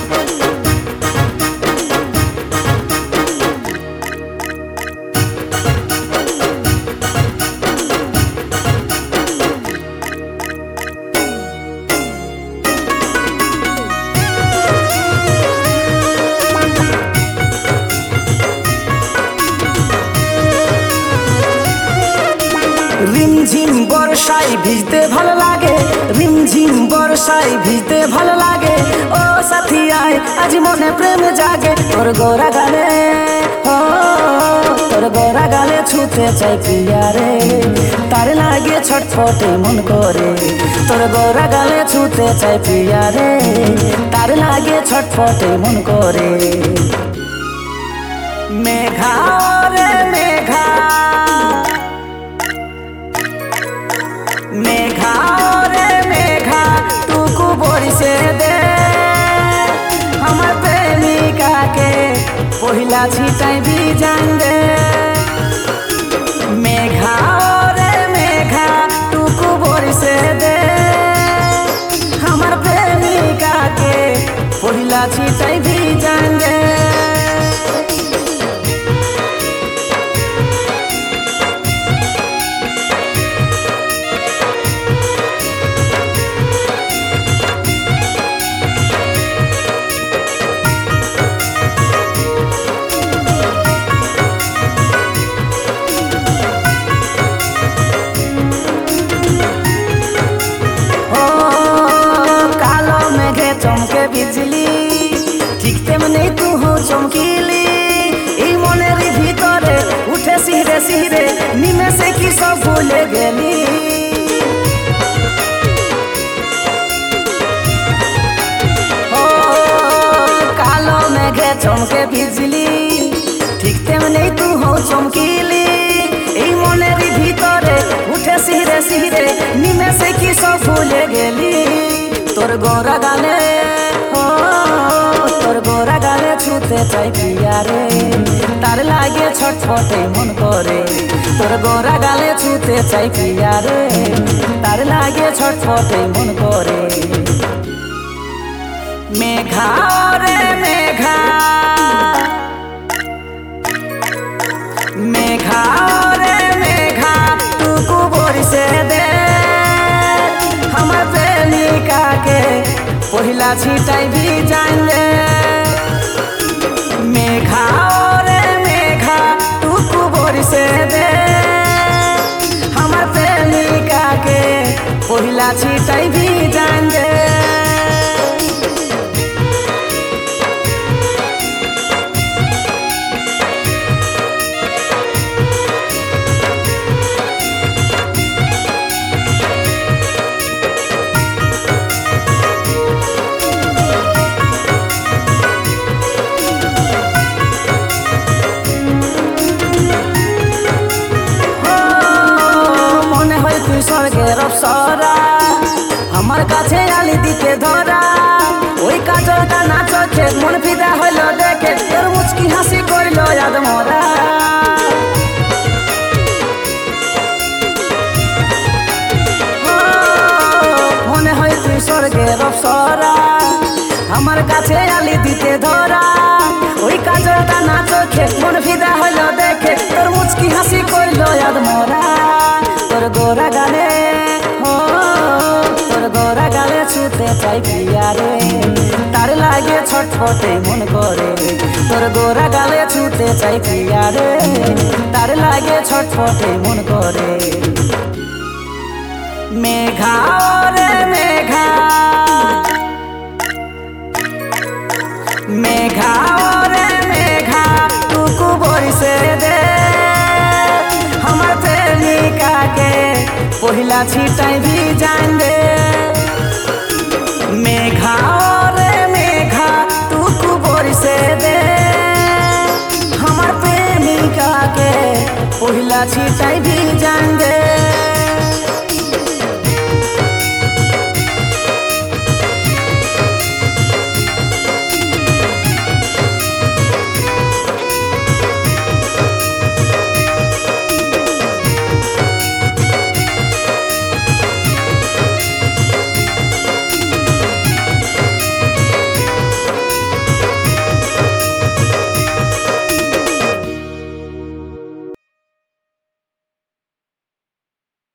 रिमझिम बरसाय भिजते ভালো লাগে रिमझिम बरसाय भिजते ভালো লাগে ও সাথী আয় আজ মনে প্রেম জাগে তোর গোরা গালে তোর গোরা গালে ছুতে চাই পিয়া রে তার লাগে ছটফটে মন করে তোর গোরা গালে ছুতে চাই পিয়া রে তার লাগে ছটফটে মন করে মেঘা রে মেঘা मेघा रे मेघा टुकु बरसे दे हमर प्रेमिका के पहिला छिटाई भी जान दे मेघा रे मेघा टुकु बरसे दे हमर प्रेमिका के पहिला छिटाई भी जान दे चमके बिजली ठीक तेमনি तू हो चमकीली এই মনের ভিতরে উঠে সিরে সিরে নিমেষে কি সব ভুলে গেলি ও কালো মেঘে চমকে বিজলি ঠিক তেমনি तू हो চমकीली এই মনের ভিতরে উঠে সিরে সিরে নিমেষে কি সব ভুলে গেলি তোর গোরা গালে তোর গোরা গালে ছুতে চাই পিয়া রে তার লাগে ছটফটে মন করে তোর গোরা গালে ছুতে চাই পিয়া রে তার লাগে ছটফটে মন করে মেঘা রে মেঘা মেঘা রে মেঘা টুকু বরসে দে हमर प्रेमिका के पहिला छिटाई भी जान ले मेघा रे मेघा टुकु बरसे दे हमर प्रेमिका के पहिला छिटाई भी जान दे স্বর্গের অপসরা আমার কাছে আলি দিতে ধরা ওই কাজলটা না চোখে মন ফিদা হইল দেখে তোর মুচকি হাসি করল ইয়াদ মরা মনে হয় তুই স্বর্গের অপসরা আমার কাছে আলি দিতে ধরা ওই কাজলটা না চোখে মন ফিদা হইল দেখে তোর মুচকি হাসি করল ইয়াদ মরা তোর গোরা গালে তোর গোরা গালে ছুতে চাই পিয়া রে তার লাগে ছটফটে মন করে তোর গোরা গালে ছুতে চাই পিয়া রে তার লাগে ছটফটে মন করে মেঘা রে মেঘা মেঘা রে মেঘা টুকু বরসে দে हमर प्रेमिका के पहिला छिटाई भी जान दे मेघा रे मेघा टुकु बरसे दे हमर प्रेमिका के पहिला छिटाई भी जान दे।